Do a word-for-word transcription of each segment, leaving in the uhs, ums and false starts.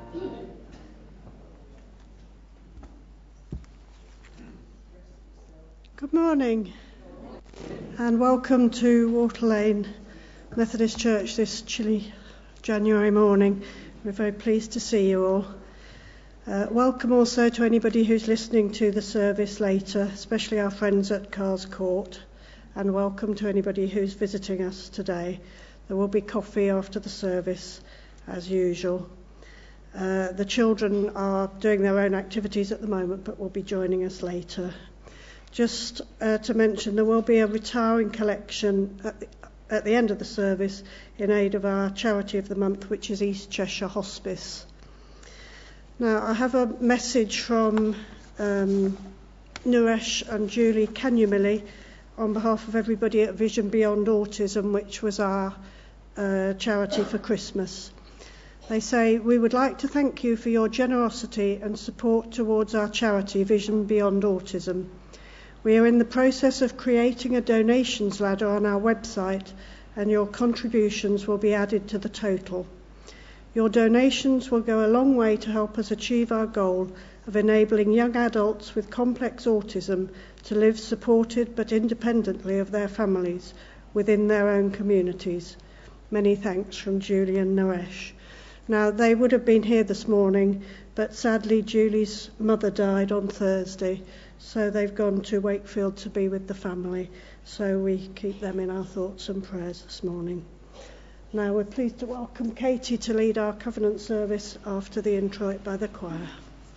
Good morning and welcome to Water Lane Methodist Church this chilly January morning. We're very pleased to see you all. Uh, welcome also to anybody who's listening to the service later, especially our friends at Carr's Court, and welcome to anybody who's visiting us today. There will be coffee after the service as usual. Uh, the children are doing their own activities at the moment but will be joining us later. Just uh, to mention, there will be a retiring collection at the, at the end of the service in aid of our charity of the month, which is East Cheshire Hospice. Now, I have a message from um, Naresh and Julie Kanyumili on behalf of everybody at Vision Beyond Autism, which was our uh, charity for Christmas. They say, "We would like to thank you for your generosity and support towards our charity, Vision Beyond Autism. We are in the process of creating a donations ladder on our website, and your contributions will be added to the total. Your donations will go a long way to help us achieve our goal of enabling young adults with complex autism to live supported but independently of their families within their own communities. Many thanks from Julie and Naresh." Now, they would have been here this morning, but sadly Julie's mother died on Thursday, so they've gone to Wakefield to be with the family. So we keep them in our thoughts and prayers this morning. Now we're pleased to welcome Katie to lead our covenant service after the introit by the choir.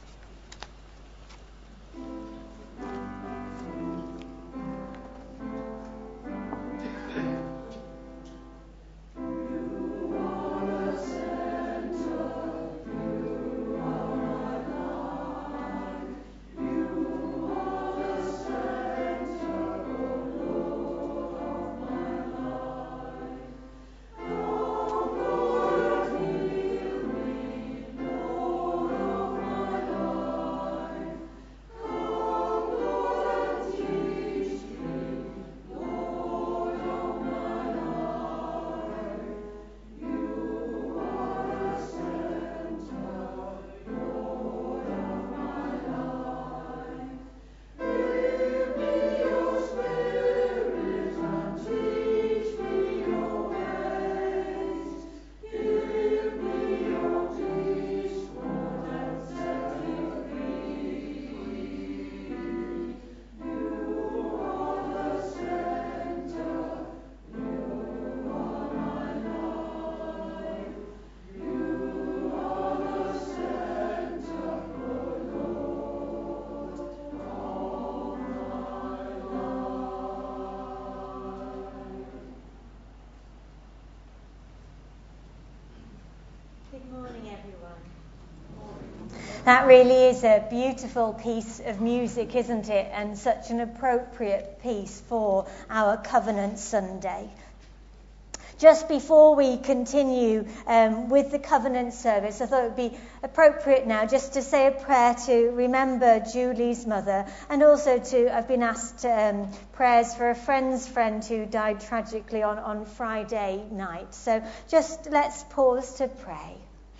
Good morning, everyone. That really is a beautiful piece of music, isn't it? And such an appropriate piece for our Covenant Sunday. Just before we continue um, with the Covenant service, I thought it would be appropriate now just to say a prayer to remember Julie's mother, and also to, I've been asked um, prayers for a friend's friend who died tragically on, on Friday night. So just let's pause to pray.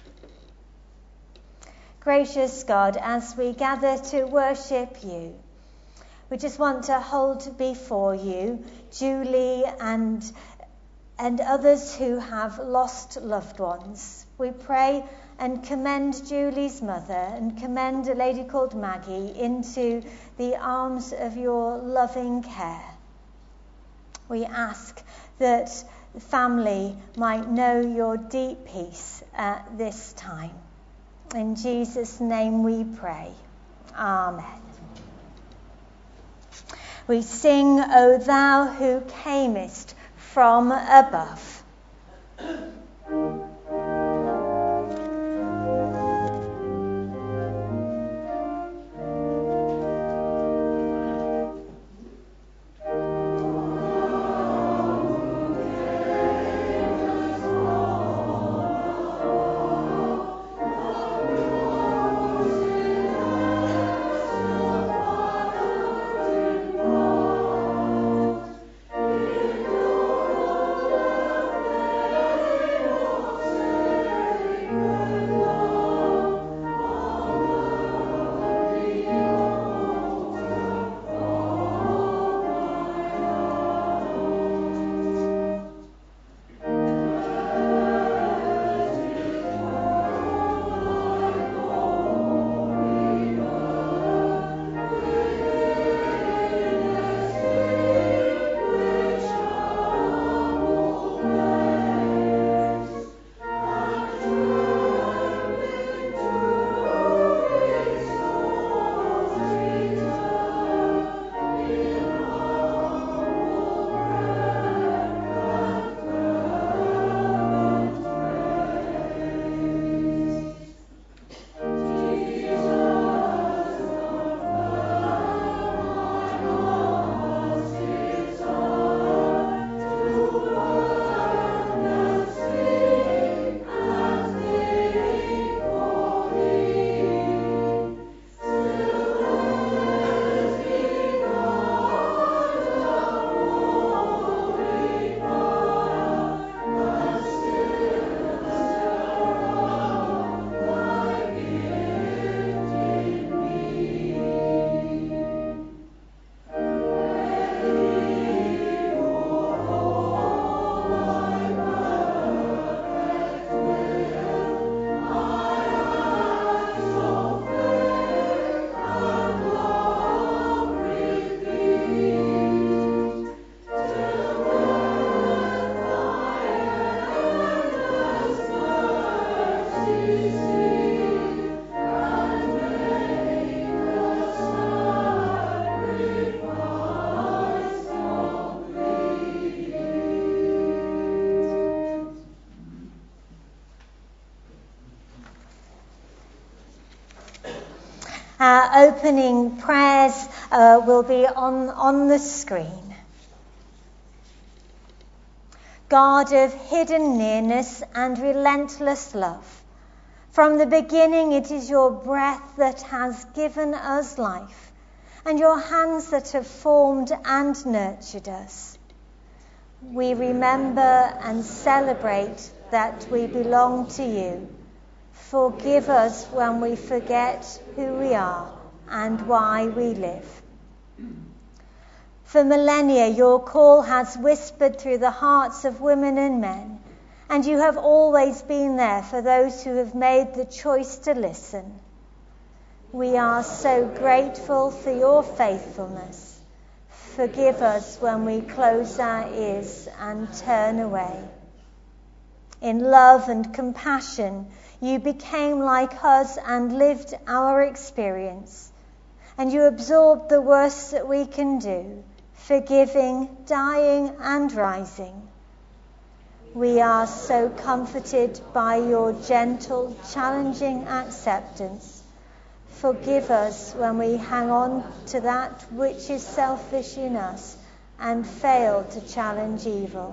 Gracious God, as we gather to worship you, we just want to hold before you Julie and and others who have lost loved ones. We pray and commend Julie's mother and commend a lady called Maggie into the arms of your loving care. We ask that the family might know your deep peace at this time. In Jesus' name we pray. Amen. We sing, O thou who camest from above. Our opening prayers uh, will be on, on the screen. God of hidden nearness and relentless love, from the beginning it is your breath that has given us life, and your hands that have formed and nurtured us. We remember and celebrate that we belong to you. Forgive us when we forget who we are and why we live. For millennia, your call has whispered through the hearts of women and men, and you have always been there for those who have made the choice to listen. We are so grateful for your faithfulness. Forgive us when we close our ears and turn away. In love and compassion, you became like us and lived our experience. And you absorbed the worst that we can do, forgiving, dying, and rising. We are so comforted by your gentle, challenging acceptance. Forgive us when we hang on to that which is selfish in us and fail to challenge evil.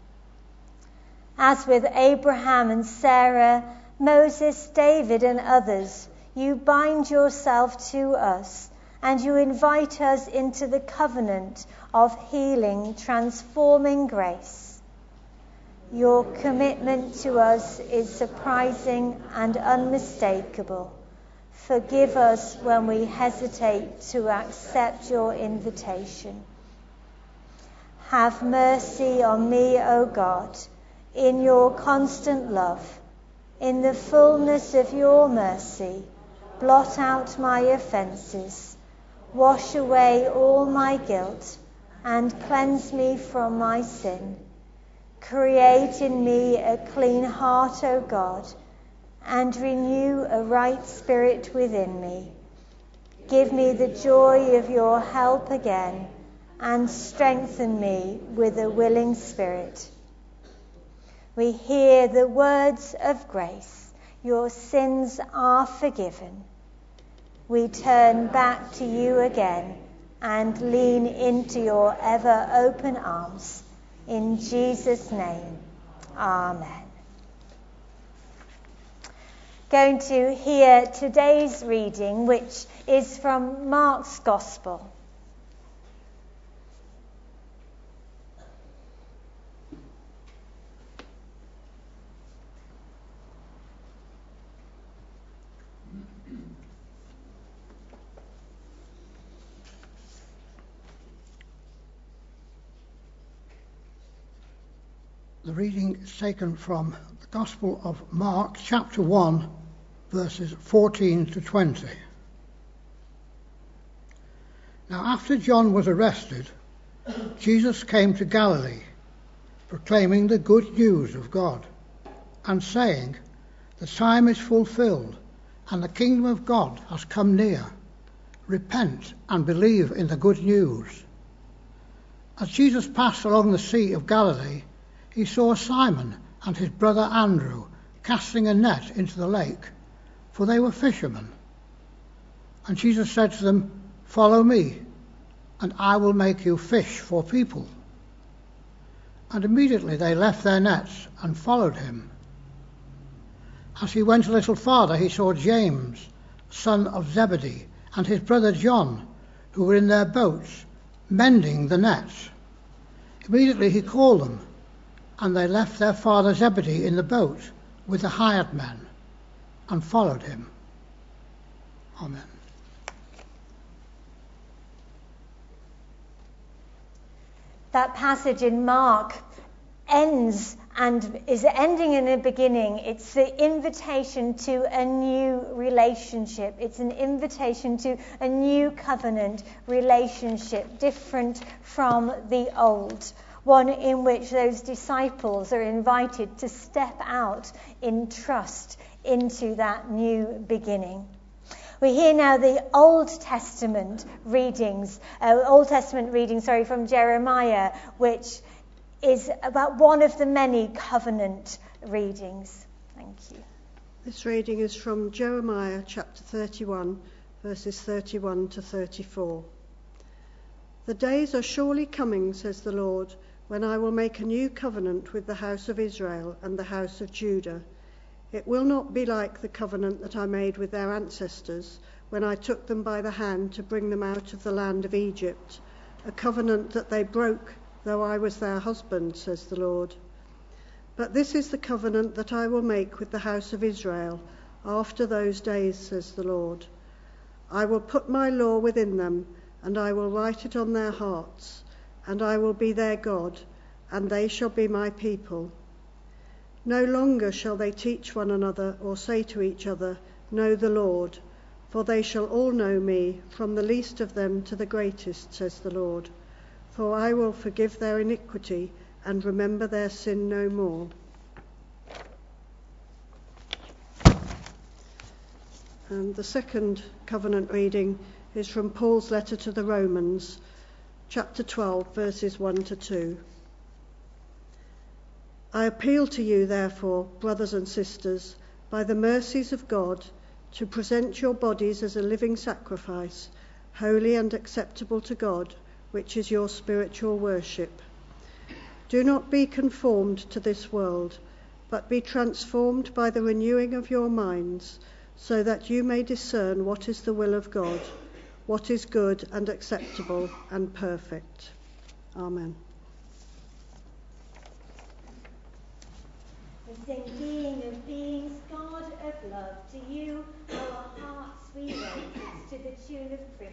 As with Abraham and Sarah, Moses, David, and others, you bind yourself to us, and you invite us into the covenant of healing, transforming grace. Your commitment to us is surprising and unmistakable. Forgive us when we hesitate to accept your invitation. Have mercy on me, O God, in your constant love. In the fullness of your mercy, blot out my offences, wash away all my guilt, and cleanse me from my sin. Create in me a clean heart, O God, and renew a right spirit within me. Give me the joy of your help again, and strengthen me with a willing spirit. We hear the words of grace. Your sins are forgiven. We turn back to you again and lean into your ever open arms. In Jesus' name, amen. Going to hear today's reading, which is from Mark's Gospel. The reading is taken from the Gospel of Mark, chapter one, verses fourteen to twenty. Now, after John was arrested, Jesus came to Galilee, proclaiming the good news of God, and saying, "The time is fulfilled, and the kingdom of God has come near. Repent and believe in the good news." As Jesus passed along the Sea of Galilee, he saw Simon and his brother Andrew casting a net into the lake, for they were fishermen. And Jesus said to them, "Follow me, and I will make you fish for people." And immediately they left their nets and followed him. As he went a little farther, he saw James, son of Zebedee, and his brother John, who were in their boats, mending the nets. Immediately he called them, and they left their father Zebedee in the boat with the hired men and followed him. Amen. That passage in Mark ends and is ending in a beginning. It's the invitation to a new relationship. It's an invitation to a new covenant relationship, different from the old. One in which those disciples are invited to step out in trust into that new beginning. We hear now the Old Testament readings, uh, Old Testament reading, sorry, from Jeremiah, which is about one of the many covenant readings. Thank you. This reading is from Jeremiah chapter thirty-one, verses thirty-one to thirty-four. The days are surely coming, says the Lord, when I will make a new covenant with the house of Israel and the house of Judah. It will not be like the covenant that I made with their ancestors when I took them by the hand to bring them out of the land of Egypt, a covenant that they broke, though I was their husband, says the Lord. But this is the covenant that I will make with the house of Israel after those days, says the Lord. I will put my law within them, and I will write it on their hearts, and I will be their God, and they shall be my people. No longer shall they teach one another or say to each other, Know the Lord, for they shall all know me, from the least of them to the greatest, says the Lord. For I will forgive their iniquity and remember their sin no more. And the second covenant reading is from Paul's letter to the Romans, chapter twelve, verses one to two. I appeal to you, therefore, brothers and sisters, by the mercies of God, to present your bodies as a living sacrifice, holy and acceptable to God, which is your spiritual worship. Do not be conformed to this world, but be transformed by the renewing of your minds, so that you may discern what is the will of God, what is good and acceptable and perfect. Amen. We sing, King of beings, God of love, to you our hearts we raise, to the tune of Primant.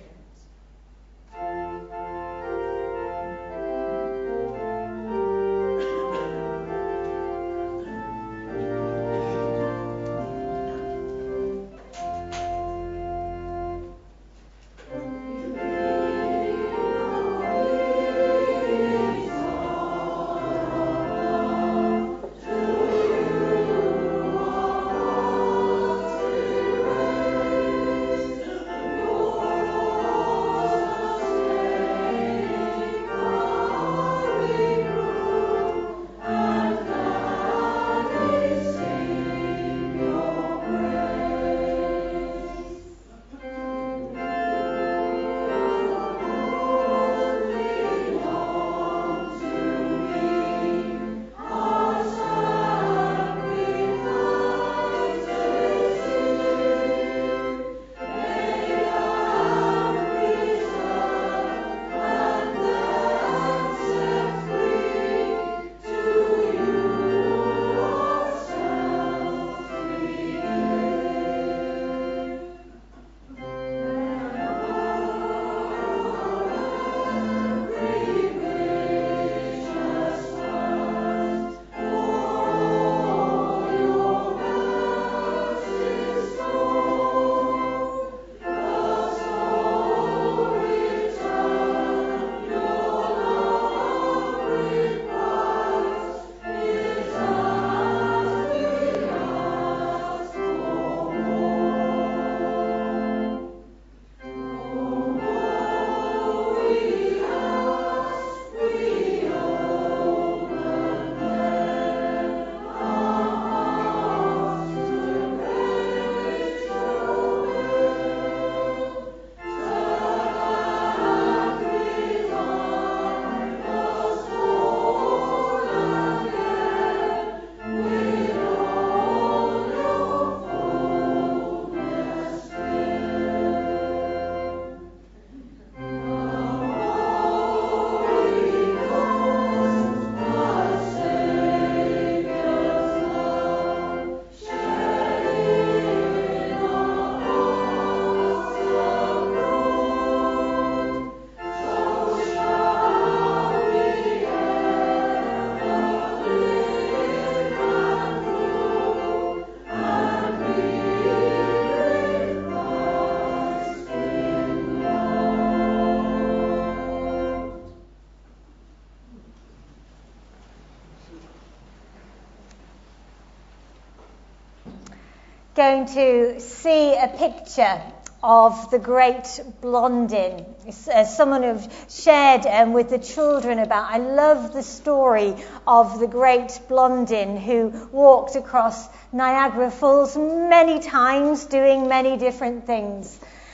Going to see a picture of the great Blondin, uh, someone who've shared um, with the children about. I love the story of the great Blondin who walked across Niagara Falls many times doing many different things.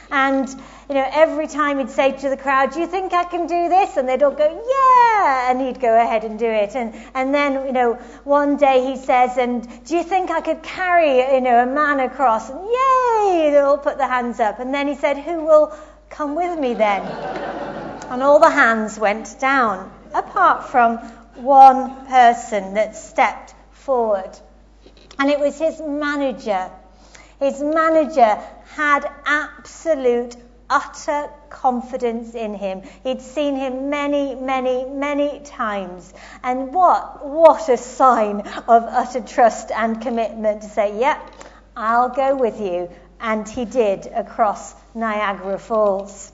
And, you know, every time he'd say to the crowd, do you think I can do this? And they'd all go, yeah! And he'd go ahead and do it. And and then, you know, one day he says, and do you think I could carry, you know, a man across? And yay! They all put their hands up. And then he said, who will come with me then? And all the hands went down, apart from one person that stepped forward. And it was his manager. His manager had absolute, utter confidence in him. He'd seen him many, many, many times. And what, what a sign of utter trust and commitment to say, yep, I'll go with you. And he did across Niagara Falls.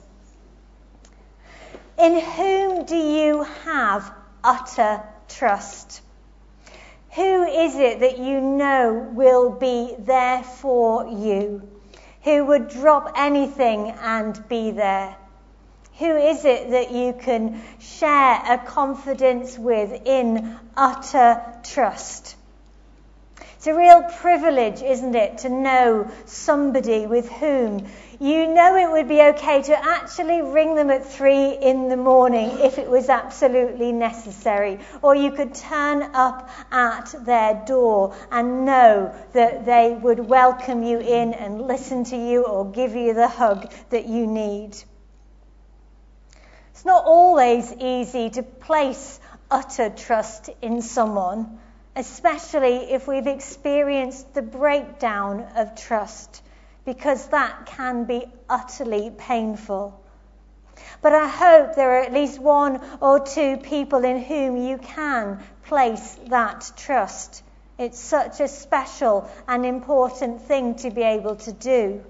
In whom do you have utter trust? Who is it that you know will be there for you? Who would drop anything and be there? Who is it that you can share a confidence with in utter trust? It's a real privilege, isn't it, to know somebody with whom you know it would be okay to actually ring them at three in the morning if it was absolutely necessary. Or you could turn up at their door and know that they would welcome you in and listen to you or give you the hug that you need. It's not always easy to place utter trust in someone, especially if we've experienced the breakdown of trust, because that can be utterly painful. But I hope there are at least one or two people in whom you can place that trust. It's such a special and important thing to be able to do.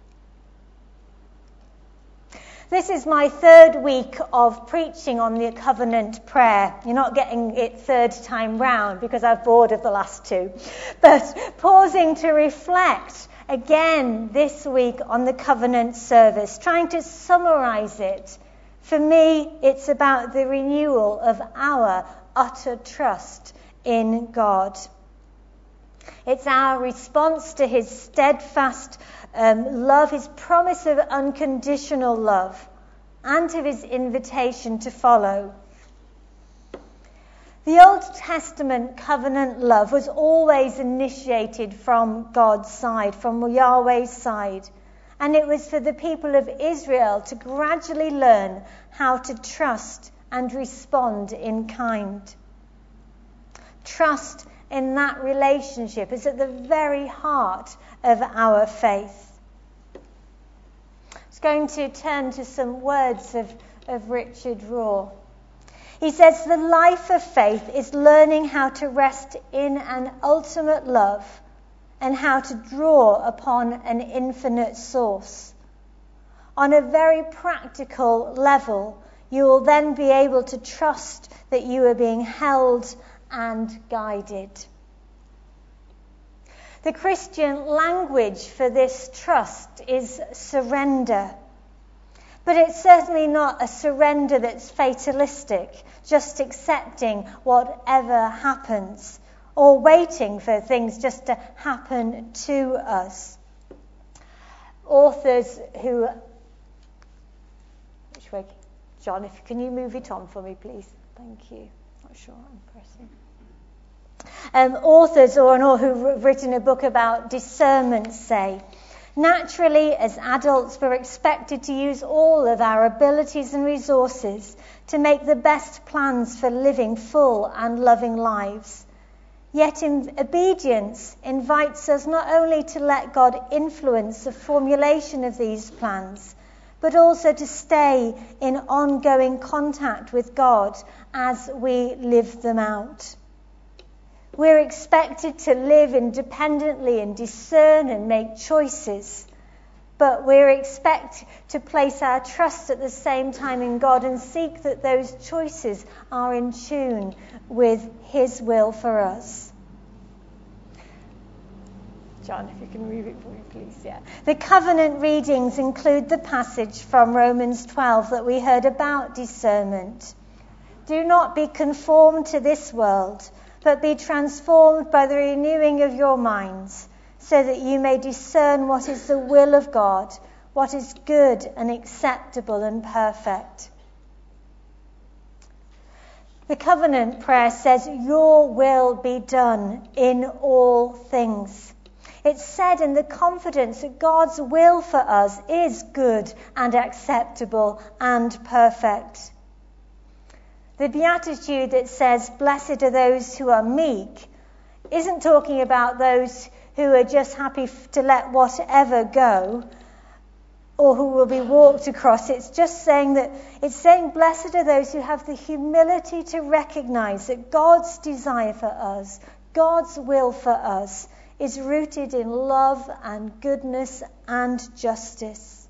This is my third week of preaching on the covenant prayer. You're not getting it third time round because I've bored of the last two. But pausing to reflect again this week on the covenant service, trying to summarize it. For me, it's about the renewal of our utter trust in God. It's our response to his steadfast um, love, his promise of unconditional love, and to his invitation to follow. The Old Testament covenant love was always initiated from God's side, from Yahweh's side. And it was for the people of Israel to gradually learn how to trust and respond in kind. Trust in that relationship is at the very heart of our faith. I was going to turn to some words of, of Richard Rohr. He says, the life of faith is learning how to rest in an ultimate love and how to draw upon an infinite source. On a very practical level, you will then be able to trust that you are being held and guided. The Christian language for this trust is surrender. But it's certainly not a surrender that's fatalistic, just accepting whatever happens, or waiting for things just to happen to us. Authors who... Which way? John, if can you move it on for me, please? Thank you. Not sure I'm pressing. Um, authors or an author who've written a book about discernment say, naturally, as adults, we're expected to use all of our abilities and resources to make the best plans for living full and loving lives. Yet in obedience invites us not only to let God influence the formulation of these plans, but also to stay in ongoing contact with God as we live them out. We're expected to live independently and discern and make choices, but we're expected to place our trust at the same time in God and seek that those choices are in tune with his will for us. John, if you can move it for me, please. Yeah. The covenant readings include the passage from Romans twelve that we heard about discernment. Do not be conformed to this world, but be transformed by the renewing of your minds, so that you may discern what is the will of God, what is good and acceptable and perfect. The covenant prayer says, your will be done in all things. It's said in the confidence that God's will for us is good and acceptable and perfect. The beatitude that says, blessed are those who are meek, isn't talking about those who are just happy to let whatever go, or who will be walked across. It's just saying that, it's saying blessed are those who have the humility to recognize that God's desire for us, God's will for us, is rooted in love and goodness and justice.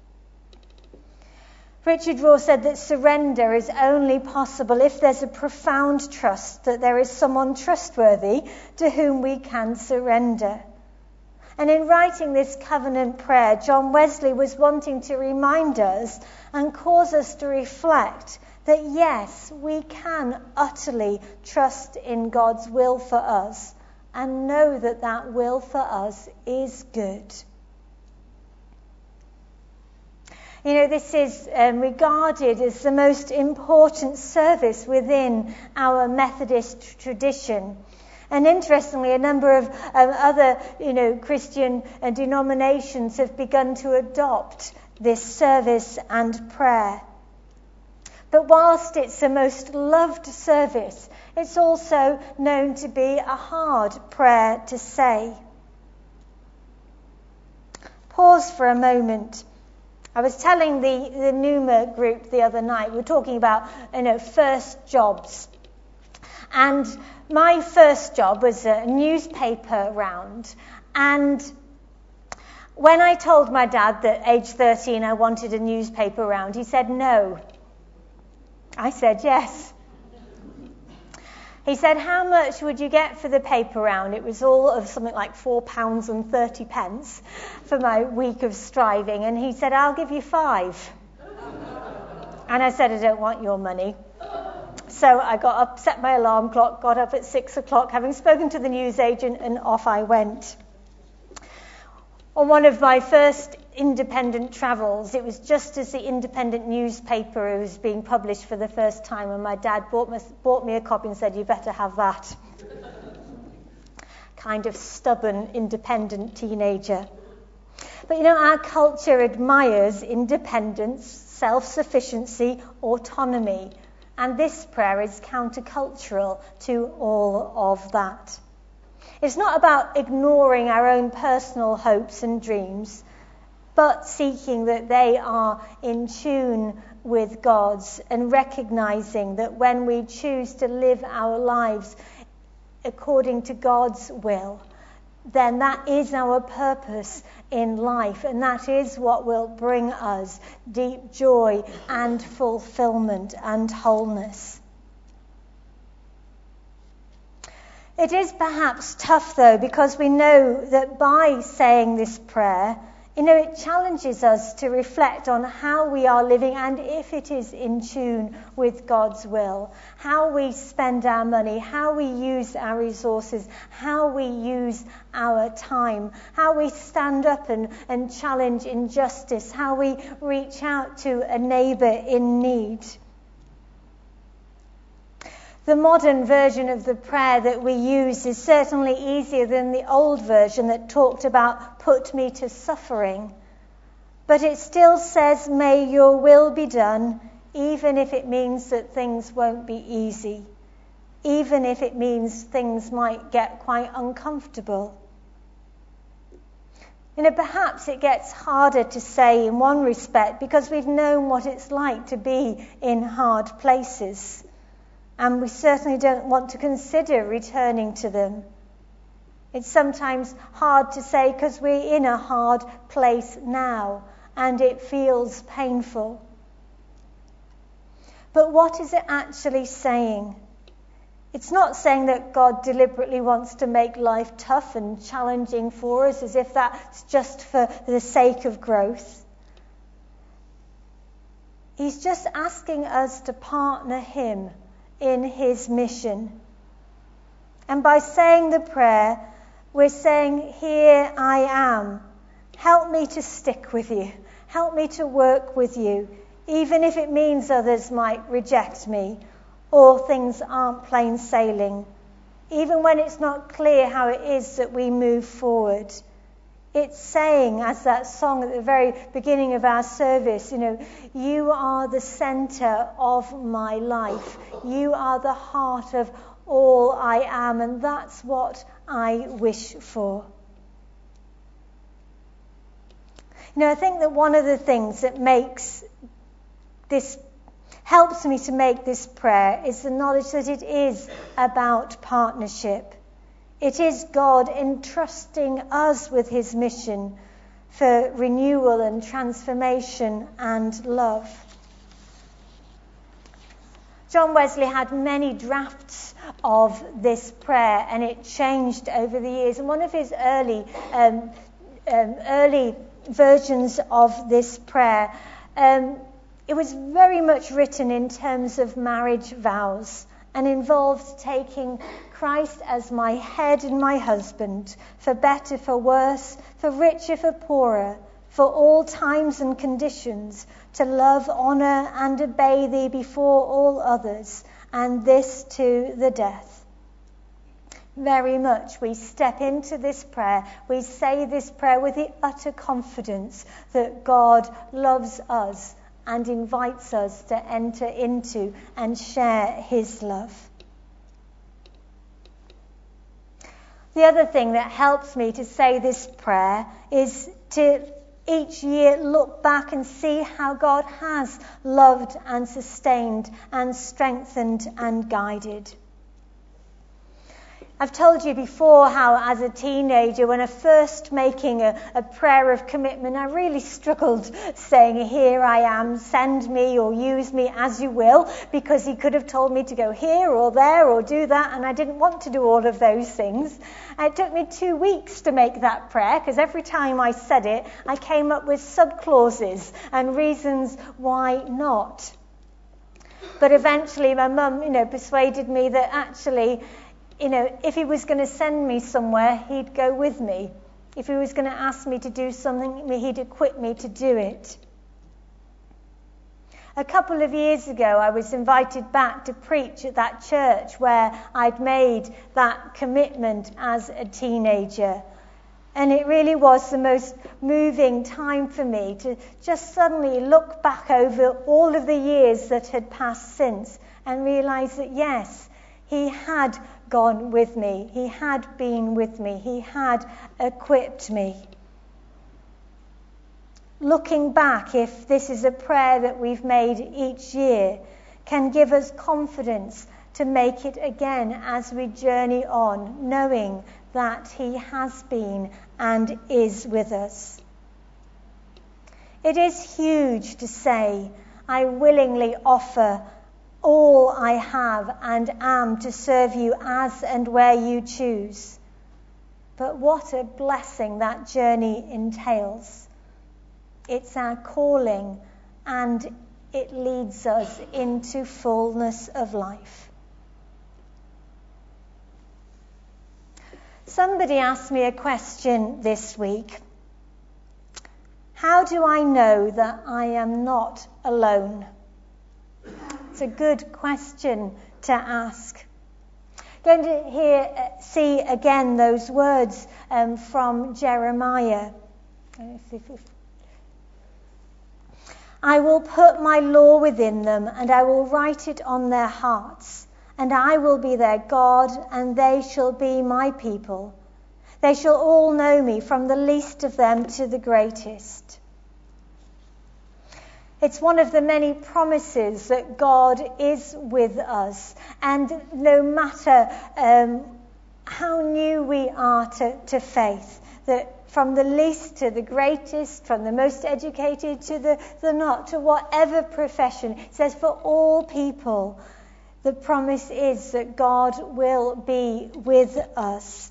Richard Rohr said that surrender is only possible if there's a profound trust that there is someone trustworthy to whom we can surrender. And in writing this covenant prayer, John Wesley was wanting to remind us and cause us to reflect that yes, we can utterly trust in God's will for us and know that that will for us is good. You know, this is um, regarded as the most important service within our Methodist tradition. And interestingly, a number of um, other, you know, Christian uh, denominations have begun to adopt this service and prayer. But whilst it's the most loved service, it's also known to be a hard prayer to say. Pause for a moment. I was telling the, the Numa group the other night, we were talking about, you know, first jobs. And my first job was a newspaper round. And when I told my dad that age thirteen I wanted a newspaper round, he said no. I said yes. He said, how much would you get for the paper round? It was all of something like four pounds and thirty pence for my week of striving. And he said, I'll give you five. And I said, I don't want your money. So I got up, set my alarm clock, got up at six o'clock, having spoken to the newsagent, and off I went. On one of my first independent travels, it was just as the independent newspaper was being published for the first time, and my dad bought me, bought me a copy and said, you better have that. Kind of stubborn, independent teenager. But you know, our culture admires independence, self-sufficiency, autonomy. And this prayer is countercultural to all of that. It's not about ignoring our own personal hopes and dreams, but seeking that they are in tune with God's, and recognizing that when we choose to live our lives according to God's will, then that is our purpose in life, and that is what will bring us deep joy and fulfillment and wholeness. It is perhaps tough, though, because we know that by saying this prayer, you know, it challenges us to reflect on how we are living and if it is in tune with God's will, how we spend our money, how we use our resources, how we use our time, how we stand up and, and challenge injustice, how we reach out to a neighbour in need. The modern version of the prayer that we use is certainly easier than the old version that talked about put me to suffering. But it still says, may your will be done, even if it means that things won't be easy, even if it means things might get quite uncomfortable. You know, perhaps it gets harder to say in one respect because we've known what it's like to be in hard places. And we certainly don't want to consider returning to them. It's sometimes hard to say because we're in a hard place now and it feels painful. But what is it actually saying? It's not saying that God deliberately wants to make life tough and challenging for us as if that's just for the sake of growth. He's just asking us to partner him in his mission. And by saying the prayer, we're saying, here I am. Help me to stick with you. Help me to work with you, even if it means others might reject me or things aren't plain sailing, even when it's not clear how it is that we move forward. It's saying, as that song at the very beginning of our service, you know, you are the center of my life. You are the heart of all I am, and that's what I wish for. You know, I think that one of the things that makes this, helps me to make this prayer is the knowledge that it is about partnership. It is God entrusting us with his mission for renewal and transformation and love. John Wesley had many drafts of this prayer, and it changed over the years. And one of his early um, um, early versions of this prayer, um, it was very much written in terms of marriage vows and involved taking Christ as my head and my husband, for better, for worse, for richer, for poorer, for all times and conditions, to love, honour and obey thee before all others, and this to the death. Very much we step into this prayer, we say this prayer with the utter confidence that God loves us and invites us to enter into and share his love. The other thing that helps me to say this prayer is to each year look back and see how God has loved and sustained and strengthened and guided. I've told you before how as a teenager, when I first making a, a prayer of commitment, I really struggled saying, here I am, send me or use me as you will, because he could have told me to go here or there or do that, and I didn't want to do all of those things. And it took me two weeks to make that prayer, because every time I said it, I came up with sub-clauses and reasons why not. But eventually my mum, you know, persuaded me that actually, you know, if he was going to send me somewhere, he'd go with me. If he was going to ask me to do something, he'd equip me to do it. A couple of years ago, I was invited back to preach at that church where I'd made that commitment as a teenager. And it really was the most moving time for me to just suddenly look back over all of the years that had passed since and realise that, yes, he had gone with me. He had been with me. He had equipped me. Looking back, if this is a prayer that we've made each year, can give us confidence to make it again as we journey on, knowing that he has been and is with us. It is huge to say, I willingly offer all I have and am to serve you as and where you choose. But what a blessing that journey entails. It's our calling, and it leads us into fullness of life. Somebody asked me a question this week. How do I know that I am not alone? It's a good question to ask. Going to hear, uh, see again those words um, from Jeremiah. I will put my law within them, and I will write it on their hearts, and I will be their God, and they shall be my people. They shall all know me, from the least of them to the greatest. It's one of the many promises that God is with us. And no matter um, how new we are to, to faith, that from the least to the greatest, from the most educated to the, the not, to whatever profession, it says for all people, the promise is that God will be with us.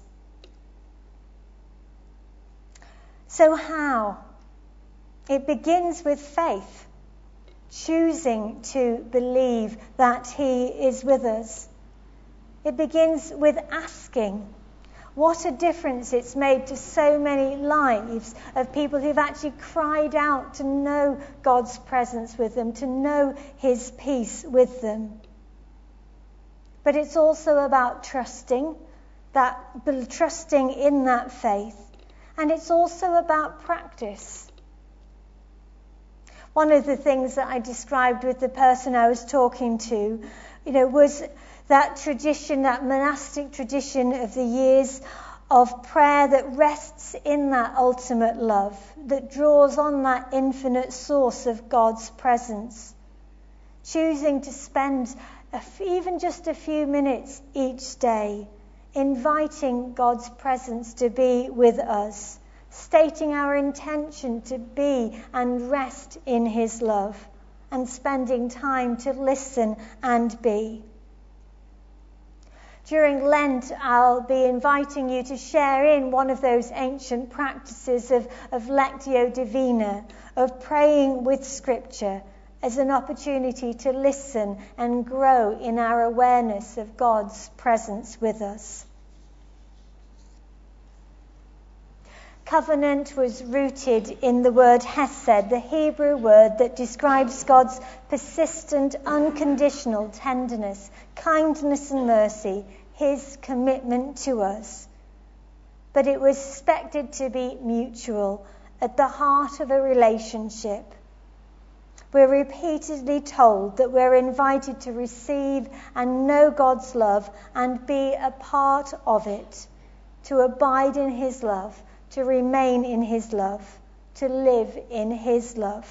So how? It begins with faith. Choosing to believe that he is with us. It begins with asking, What a difference it's made to so many lives of people who've actually cried out to know God's presence with them, to know his peace with them. But it's also about trusting, that trusting in that faith. And it's also about practice. One of the things that I described with the person I was talking to, you know, was that tradition, that monastic tradition of the years of prayer that rests in that ultimate love, that draws on that infinite source of God's presence. Choosing to spend a f- even just a few minutes each day inviting God's presence to be with us, stating our intention to be and rest in his love, and spending time to listen and be. During Lent, I'll be inviting you to share in one of those ancient practices of, of Lectio Divina, of praying with Scripture as an opportunity to listen and grow in our awareness of God's presence with us. Covenant was rooted in the word hesed, the Hebrew word that describes God's persistent, unconditional tenderness, kindness and mercy, his commitment to us. But it was expected to be mutual, at the heart of a relationship. We're repeatedly told that we're invited to receive and know God's love and be a part of it, to abide in his love, to remain in his love, to live in his love.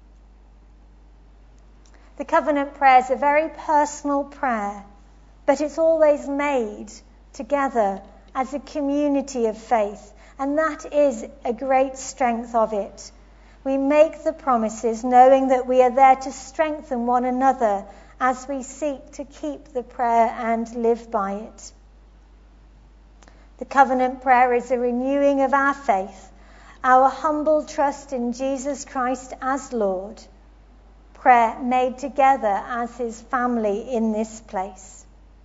The covenant prayer is a very personal prayer, but it's always made together as a community of faith, and that is a great strength of it. We make the promises knowing that we are there to strengthen one another as we seek to keep the prayer and live by it. The covenant prayer is a renewing of our faith, our humble trust in Jesus Christ as Lord, prayer made together as his family in this place.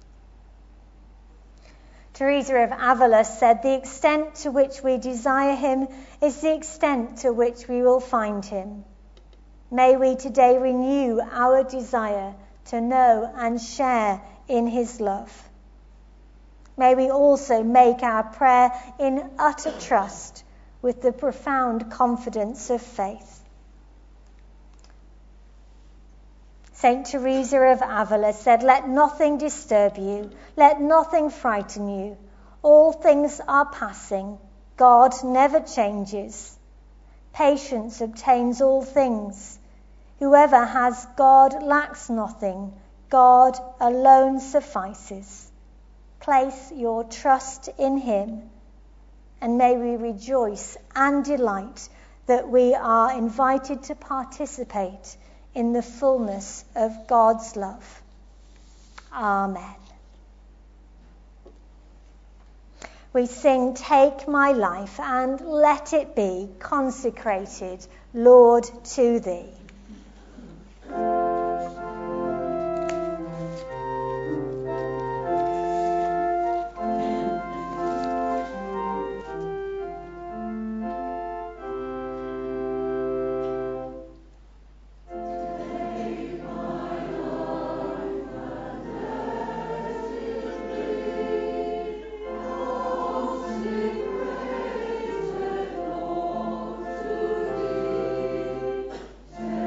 Teresa of Avila said, "The extent to which we desire him is the extent to which we will find him." May we today renew our desire to know and share in his love. May we also make our prayer in utter trust with the profound confidence of faith. Saint Teresa of Avila said, "Let nothing disturb you, let nothing frighten you. All things are passing. God never changes. Patience obtains all things. Whoever has God lacks nothing. God alone suffices. Place your trust in him, and may we rejoice and delight that we are invited to participate in the fullness of God's love." Amen. We sing, "Take my life and let it be consecrated, Lord, to thee." Thank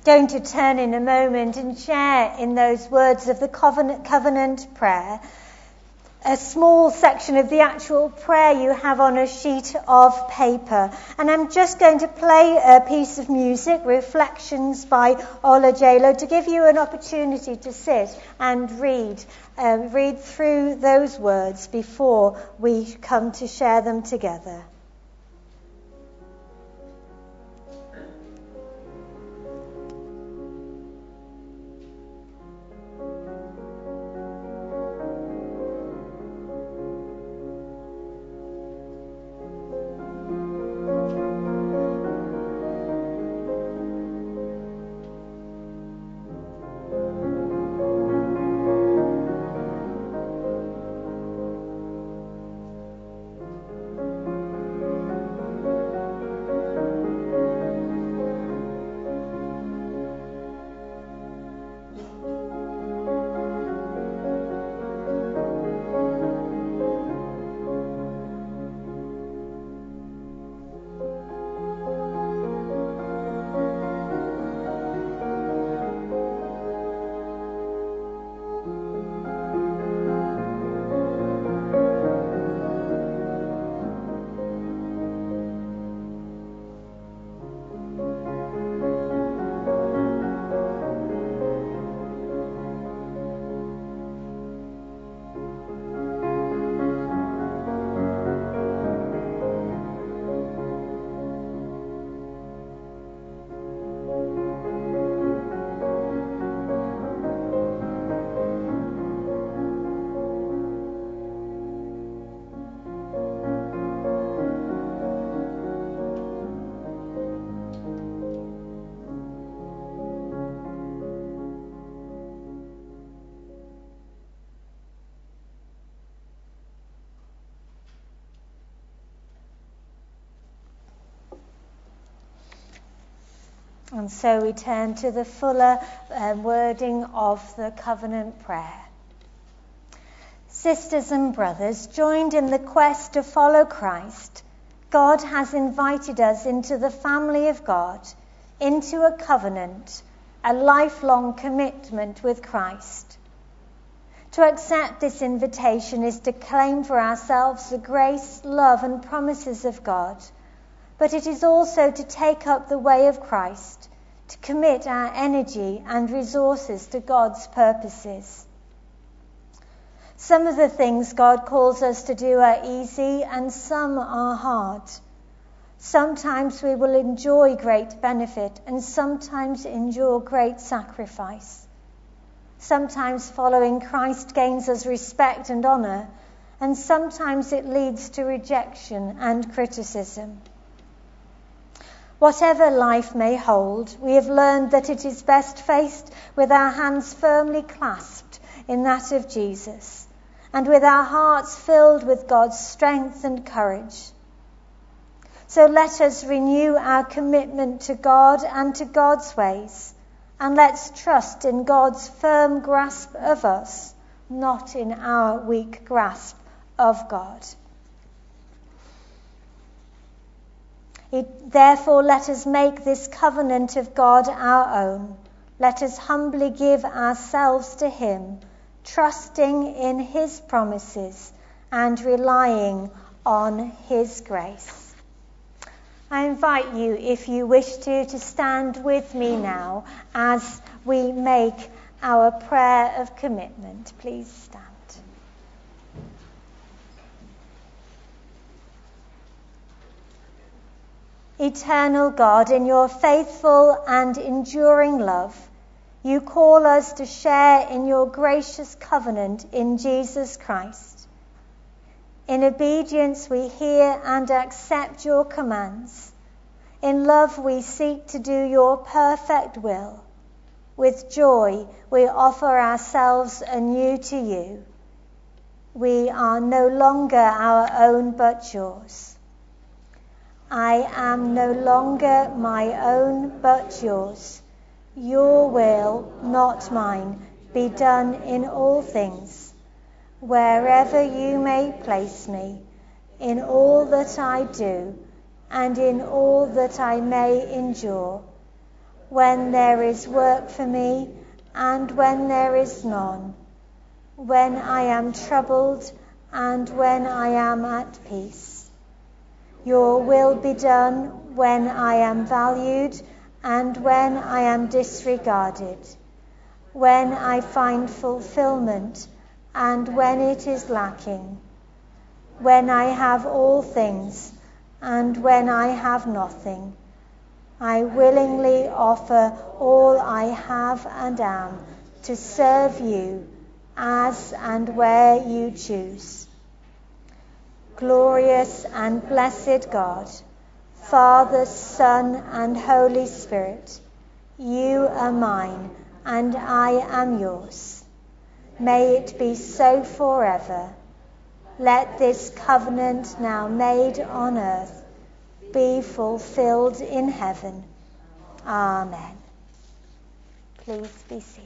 going to turn in a moment and share in those words of the covenant, covenant prayer a small section of the actual prayer you have on a sheet of paper. And I'm just going to play a piece of music, Reflections by Ola J-Lo, to give you an opportunity to sit and read, uh, read through those words before we come to share them together. And so we turn to the fuller uh, wording of the covenant prayer. Sisters and brothers, joined in the quest to follow Christ, God has invited us into the family of God, into a covenant, a lifelong commitment with Christ. To accept this invitation is to claim for ourselves the grace, love, and promises of God. But it is also to take up the way of Christ, to commit our energy and resources to God's purposes. Some of the things God calls us to do are easy and some are hard. Sometimes we will enjoy great benefit and sometimes endure great sacrifice. Sometimes following Christ gains us respect and honour, and sometimes it leads to rejection and criticism. Whatever life may hold, we have learned that it is best faced with our hands firmly clasped in that of Jesus, and with our hearts filled with God's strength and courage. So let us renew our commitment to God and to God's ways, and let's trust in God's firm grasp of us, not in our weak grasp of God. It, therefore, let us make this covenant of God our own. Let us humbly give ourselves to Him, trusting in His promises and relying on His grace. I invite you, if you wish to, to stand with me now as we make our prayer of commitment. Please stand. Eternal God, in your faithful and enduring love, you call us to share in your gracious covenant in Jesus Christ. In obedience we hear and accept your commands. In love we seek to do your perfect will. With joy we offer ourselves anew to you. We are no longer our own but yours. I am no longer my own but yours. Your will, not mine, be done in all things. Wherever you may place me, in all that I do, and in all that I may endure, when there is work for me and when there is none, when I am troubled and when I am at peace. Your will be done when I am valued and when I am disregarded, when I find fulfillment and when it is lacking, when I have all things and when I have nothing. I willingly offer all I have and am to serve you as and where you choose. Glorious and blessed God, Father, Son, and Holy Spirit, you are mine and I am yours. May it be so forever. Let this covenant now made on earth be fulfilled in heaven. Amen. Please be seated.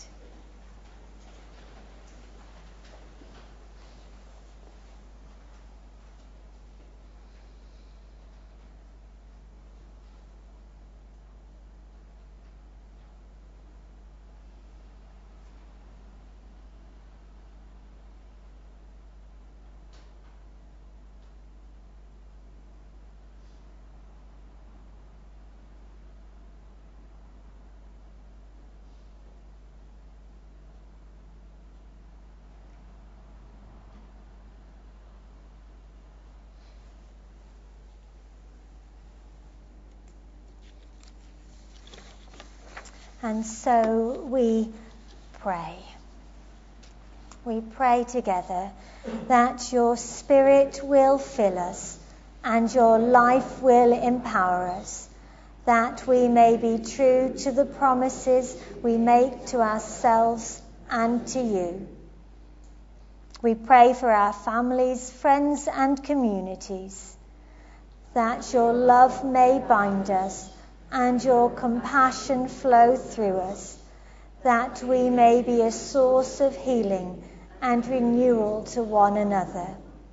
And so we pray. We pray together that your Spirit will fill us and your life will empower us, that we may be true to the promises we make to ourselves and to you. We pray for our families, friends, and communities, that your love may bind us and your compassion flow through us, that we may be a source of healing and renewal to one another.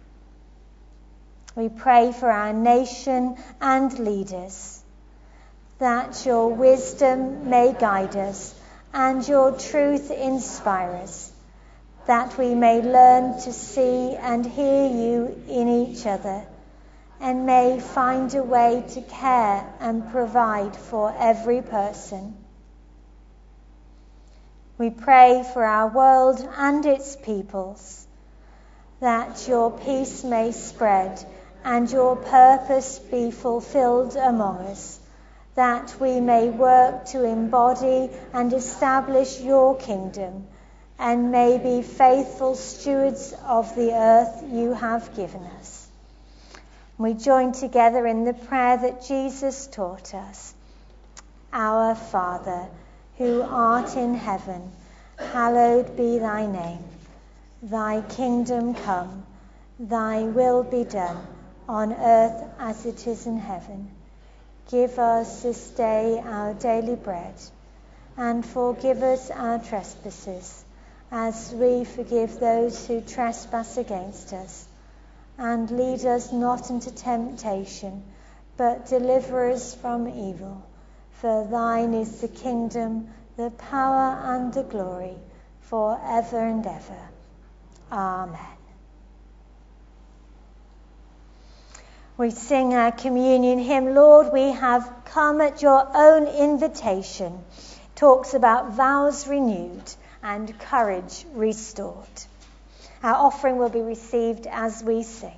We pray for our nation and leaders, that your wisdom may guide us and your truth inspire us, that we may learn to see and hear you in each other, and may find a way to care and provide for every person. We pray for our world and its peoples, that your peace may spread and your purpose be fulfilled among us, that we may work to embody and establish your kingdom, and may be faithful stewards of the earth you have given us. We join together in the prayer that Jesus taught us. Our Father, who art in heaven, hallowed be thy name. Thy kingdom come, thy will be done, on earth as it is in heaven. Give us this day our daily bread, and forgive us our trespasses, as we forgive those who trespass against us. And lead us not into temptation, but deliver us from evil. For thine is the kingdom, the power, and the glory, for ever and ever. Amen. We sing our communion hymn, Lord, we have come at your own invitation. Talks about vows renewed and courage restored. Our offering will be received as we sing.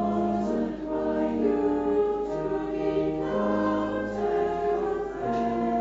Chosen by you to be counted your friend.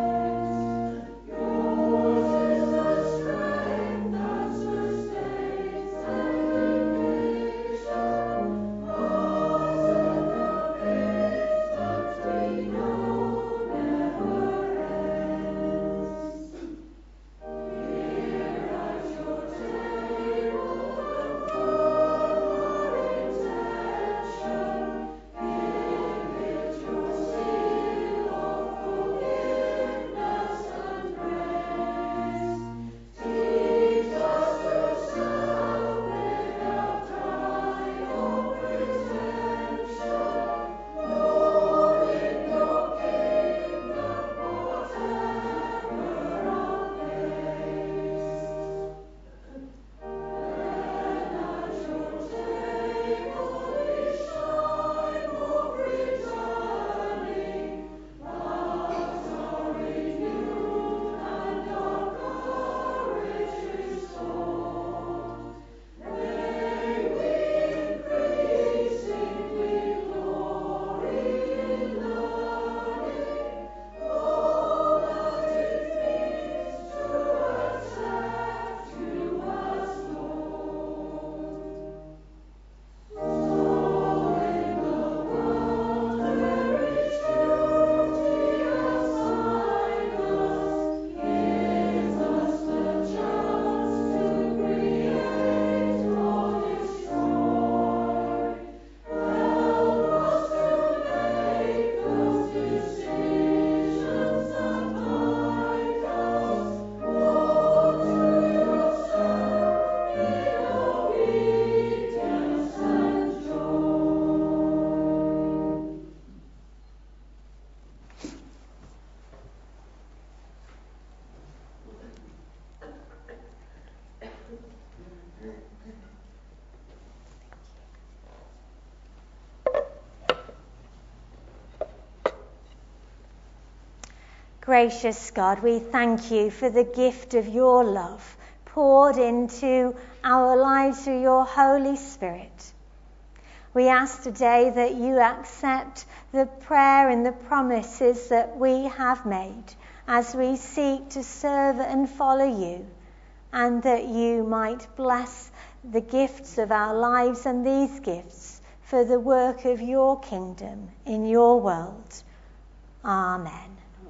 Gracious God, we thank you for the gift of your love poured into our lives through your Holy Spirit. We ask today that you accept the prayer and the promises that we have made as we seek to serve and follow you, and that you might bless the gifts of our lives and these gifts for the work of your kingdom in your world. Amen.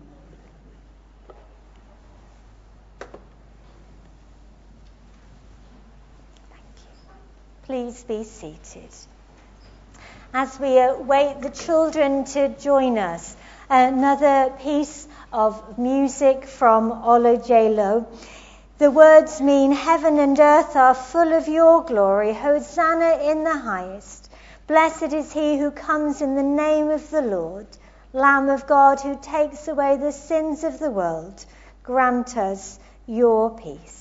Please be seated. As we await the children to join us, another piece of music from Olojelo. The words mean, heaven and earth are full of your glory. Hosanna in the highest. Blessed is he who comes in the name of the Lord. Lamb of God who takes away the sins of the world, grant us your peace.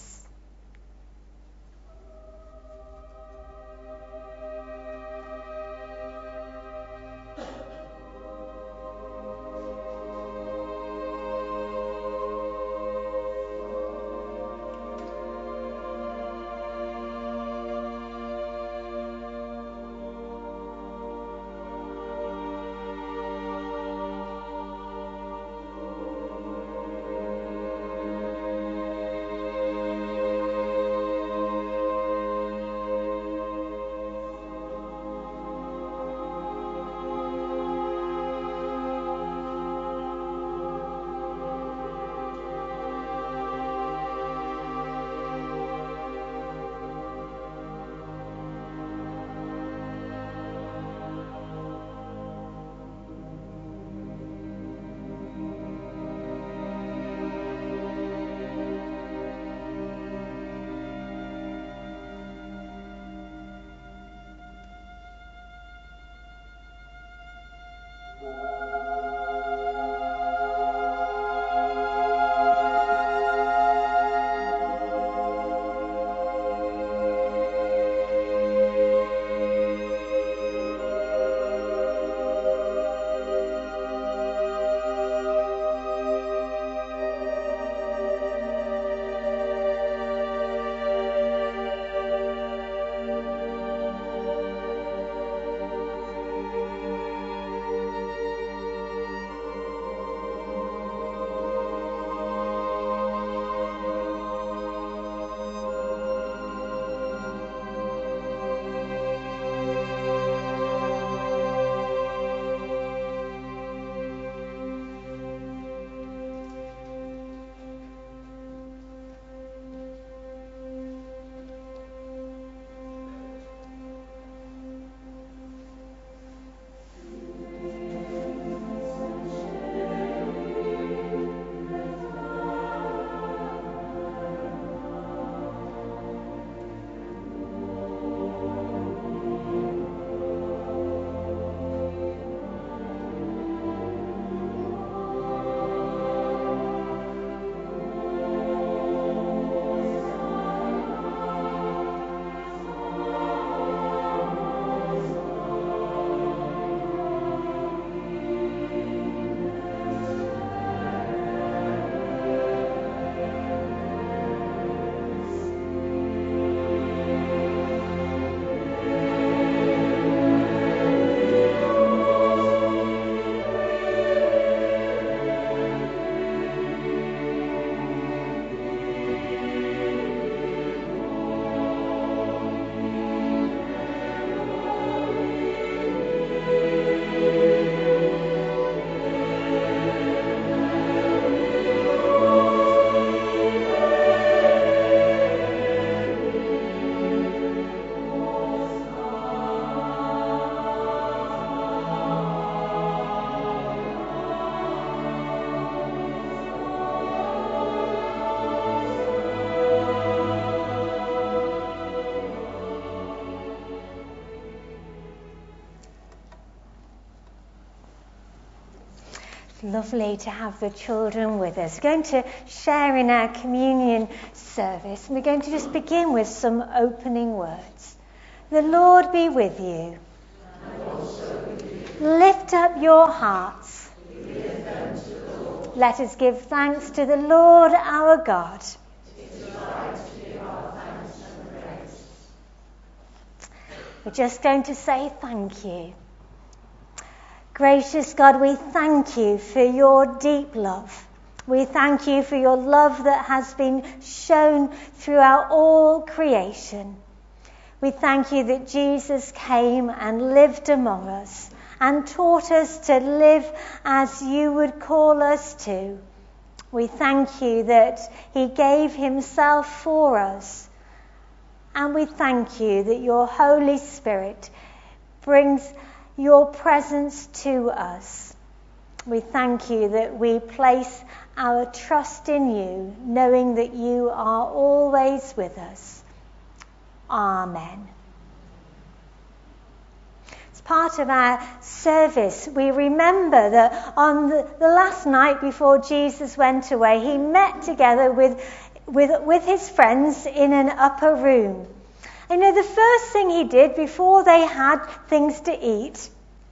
Lovely to have the children with us. We're going to share in our communion service, and we're going to just begin with some opening words. The Lord be with you. And also with you. Lift up your hearts. We lift them to the Lord. Let us give thanks to the Lord our God. We're just going to say thank you. Gracious God, we thank you for your deep love. We thank you for your love that has been shown throughout all creation. We thank you that Jesus came and lived among us and taught us to live as you would call us to. We thank you that he gave himself for us. And we thank you that your Holy Spirit brings your presence to us. We thank you that we place our trust in you, knowing that you are always with us. Amen. As part of our service, we remember that on the, the last night before Jesus went away, he met together with, with, with his friends in an upper room. You know, the first thing he did before they had things to eat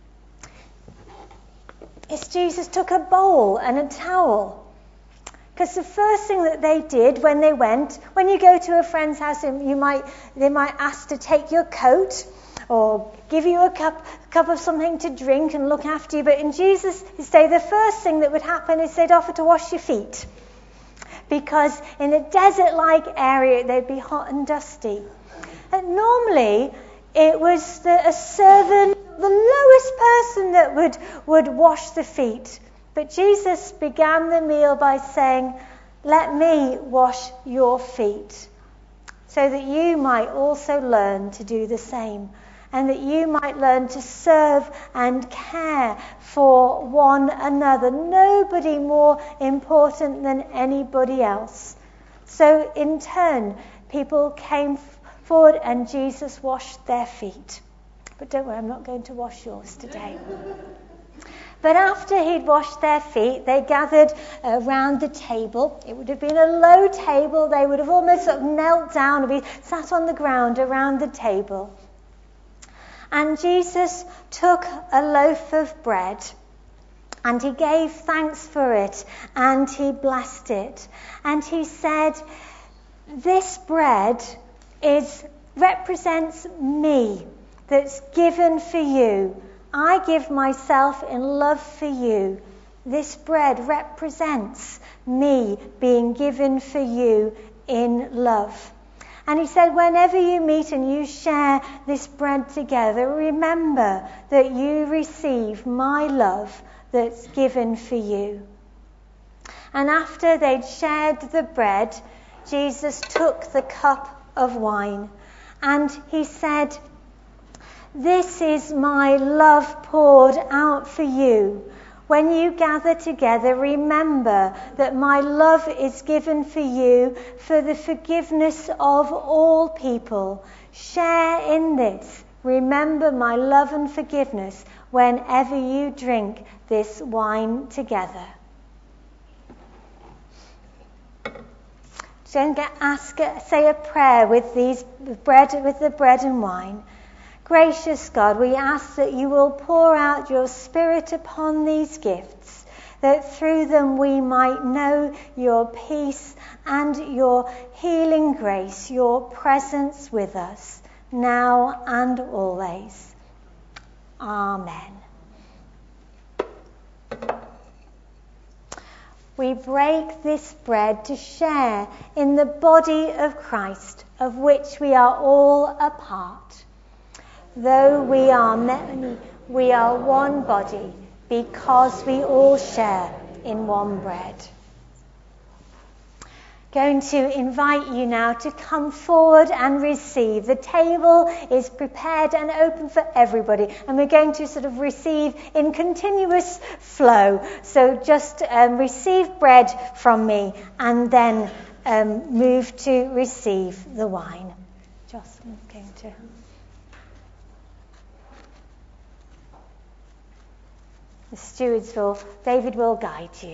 is Jesus took a bowl and a towel. Because the first thing that they did when they went, when you go to a friend's house, you might they might ask to take your coat or give you a cup, cup of something to drink and look after you. But in Jesus' day, the first thing that would happen is they'd offer to wash your feet. Because in a desert-like area, they'd be hot and dusty. And normally, it was the, a servant, the lowest person that would, would wash the feet. But Jesus began the meal by saying, "Let me wash your feet," so that you might also learn to do the same, and that you might learn to serve and care for one another. Nobody more important than anybody else. So in turn, people came forward and Jesus washed their feet. But don't worry, I'm not going to wash yours today. But after he'd washed their feet, they gathered around the table. It would have been a low table. They would have almost sort of knelt down and be sat on the ground around the table. And Jesus took a loaf of bread and he gave thanks for it and he blessed it. And he said, "This bread is represents me that's given for you. I give myself in love for you. This bread represents me being given for you in love." And he said, whenever you meet and you share this bread together, remember that you receive my love that's given for you. And after they'd shared the bread, Jesus took the cup of wine and he said, "This is my love poured out for you. When you gather together, remember that my love is given for you for the forgiveness of all people. Share in this. Remember my love and forgiveness whenever you drink this wine together." So I'm going to ask, say a prayer with these bread, with the bread and wine. Gracious God, we ask that you will pour out your Spirit upon these gifts, that through them we might know your peace and your healing grace, your presence with us, now and always. Amen. We break this bread to share in the body of Christ, of which we are all a part. Though we are many, we are one body, because we all share in one bread. Going to invite you now to come forward and receive. The table is prepared and open for everybody, and we're going to sort of receive in continuous flow. So just um, receive bread from me and then um, move to receive the wine. Jocelyn's going to... The stewards will, David will guide you.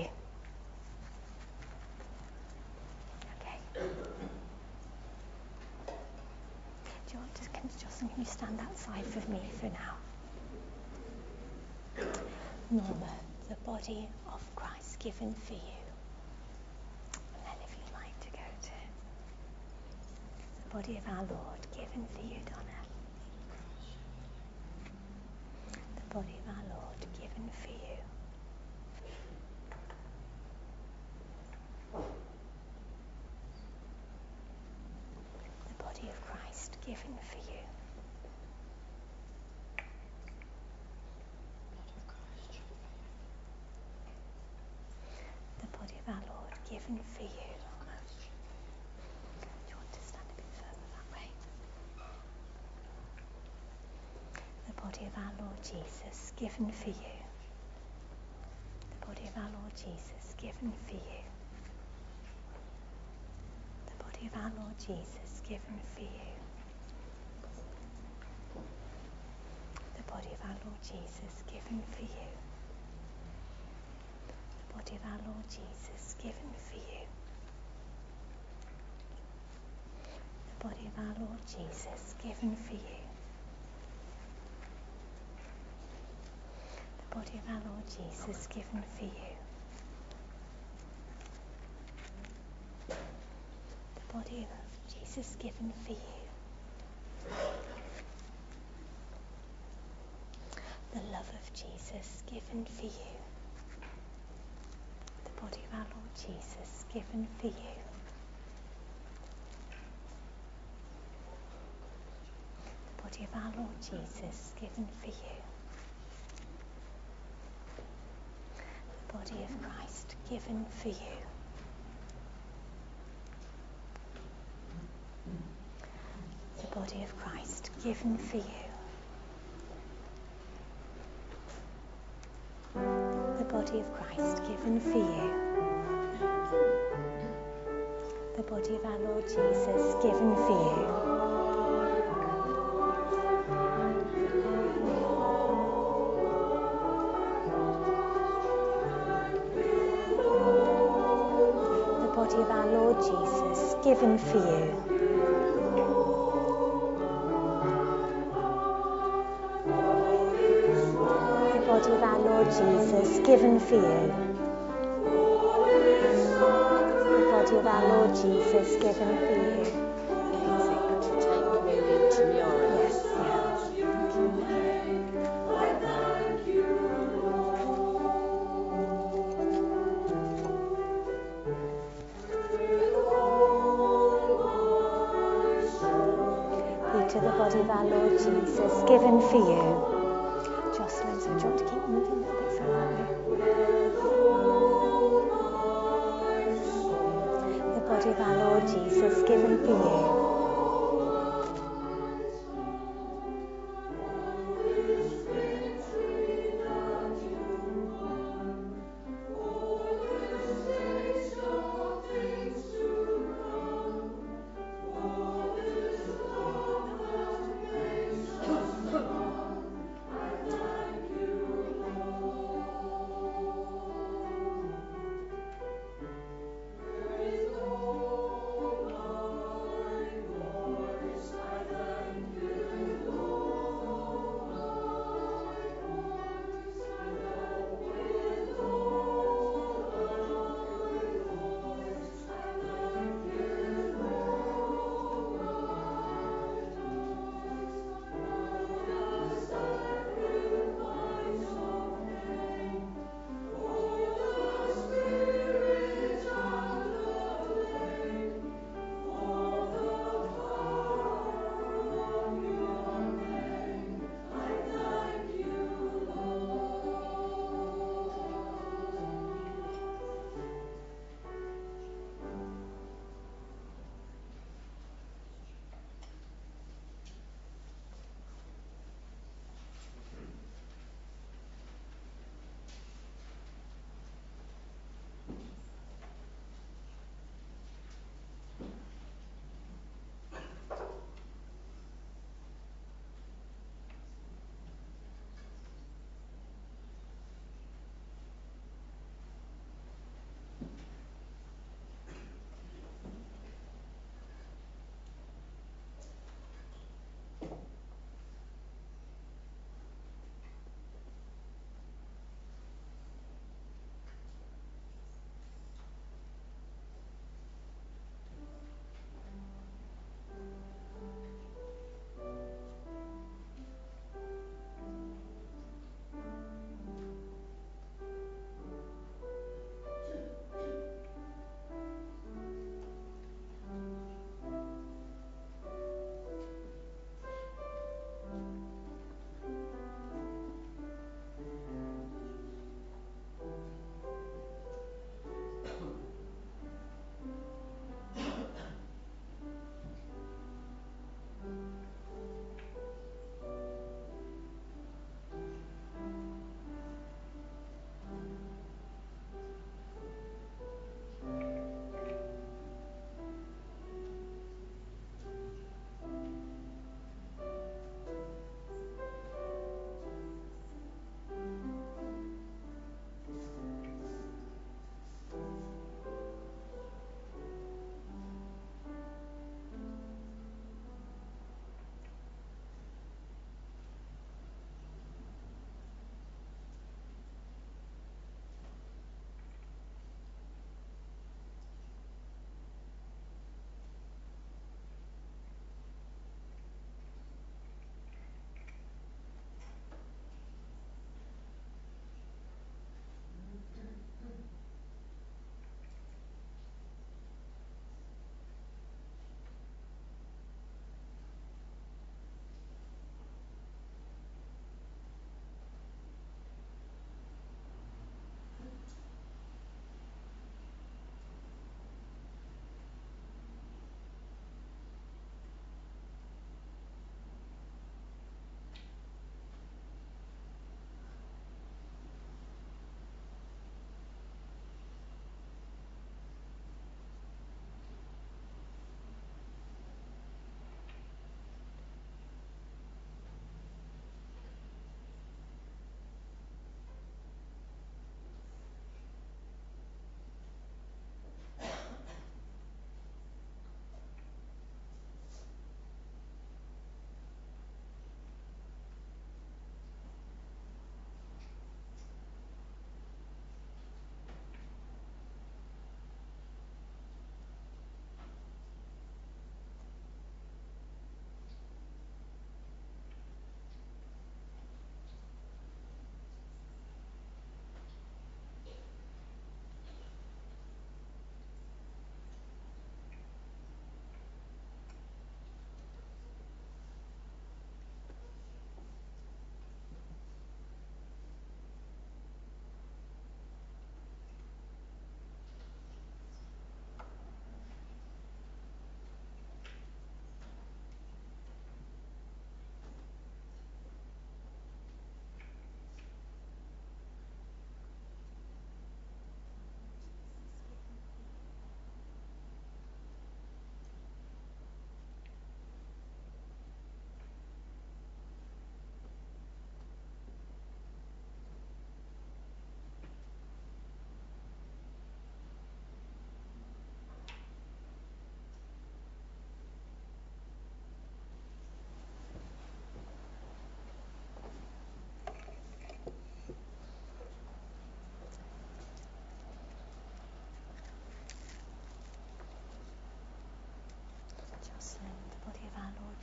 Okay. Do you want to, can, Jocelyn, can you stand outside for me for now? Norma, the body of Christ. given for you. And then if you'd like to go to the body of our Lord given for you, Donna. The body of our Lord given for you. The body of Christ given for you. The body of our Lord given for you. Do you want to stand a bit further that way? The body of our Lord Jesus given for you. The body of our Lord Jesus given for you. The body of our Lord Jesus given for you. The body of our Lord Jesus given for you. The body of our Lord Jesus given for you. The body of our Lord Jesus given for you. The body of our Lord Jesus given for you. The body of Jesus given for you. The love of Jesus given for you. The body of our Lord Jesus given for you. The body of our Lord Jesus given for you. The body of Christ given for you. The body of Christ given for you. The body of Christ given for you. The body of our Lord Jesus given for you. The body of our Lord Jesus given for you. The body of our Lord Jesus given for you. The body of our Lord Jesus given for you. To take communion tomorrow. Yes, yeah. Be to the body of our Lord Jesus given for you. Jocelyn, so do you want to keep moving a little bit further? The body of our Lord Jesus given for you.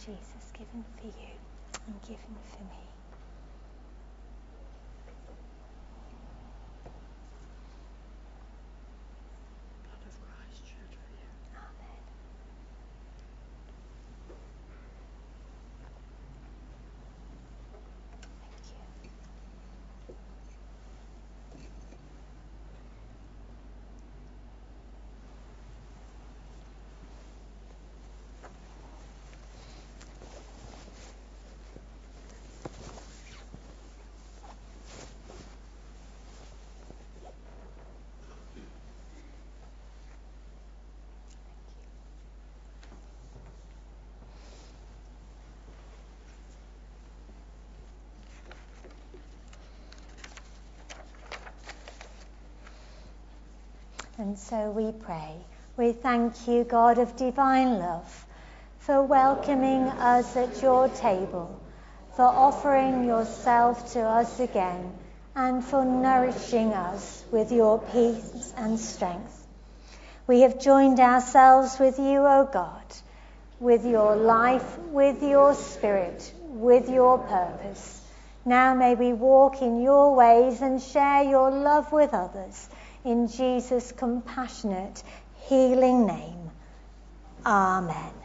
Jesus, given for you and given for me. Blood of Christ shed for you. Amen. Thank you. And so we pray. We thank you, God of divine love, for welcoming us at your table, for offering yourself to us again, and for nourishing us with your peace and strength. We have joined ourselves with you, O God, with your life, with your spirit, with your purpose. Now may we walk in your ways and share your love with others. In Jesus' compassionate, healing name. Amen.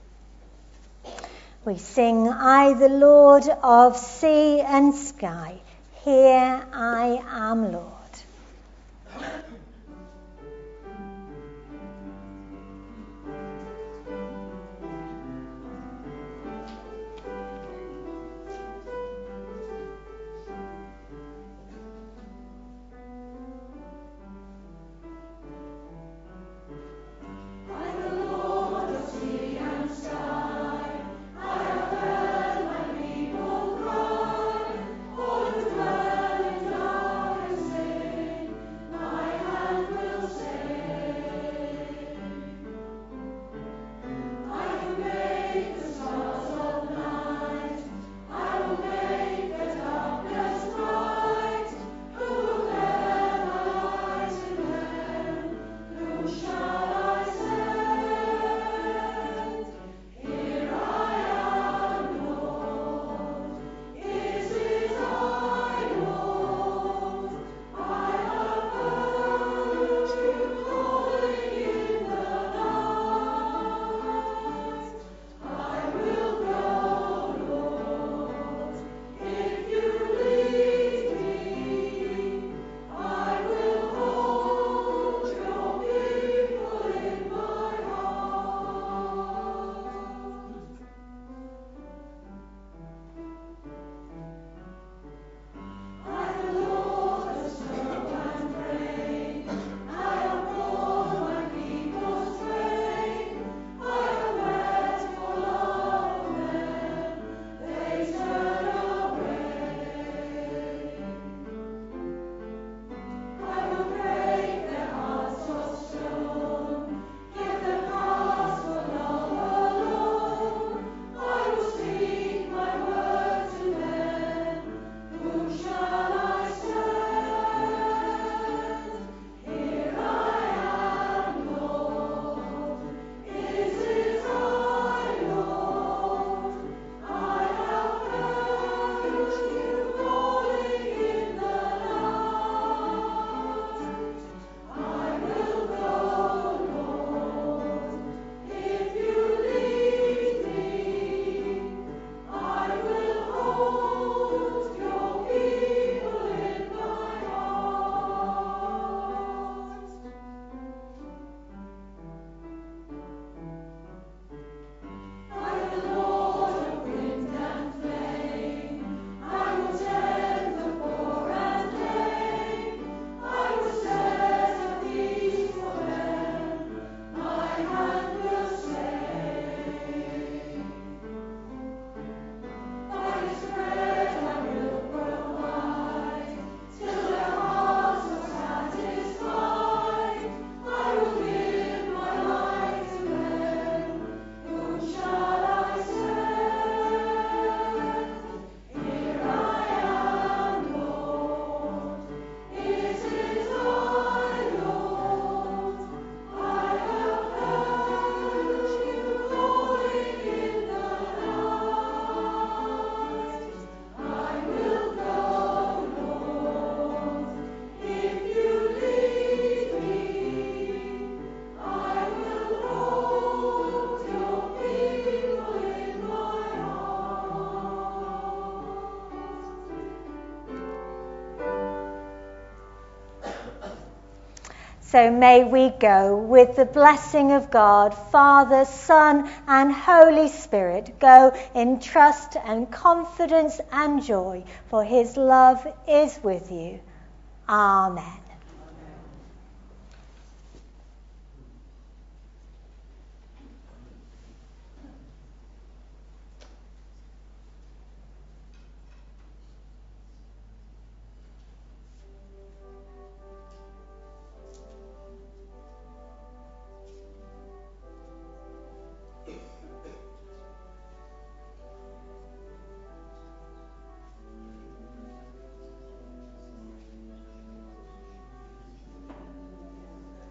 We sing, I, the Lord of sea and sky, here I am, Lord. All who dwell in So may we go with the blessing of God, Father, Son, and Holy Spirit. Go in trust and confidence and joy, for his love is with you. Amen.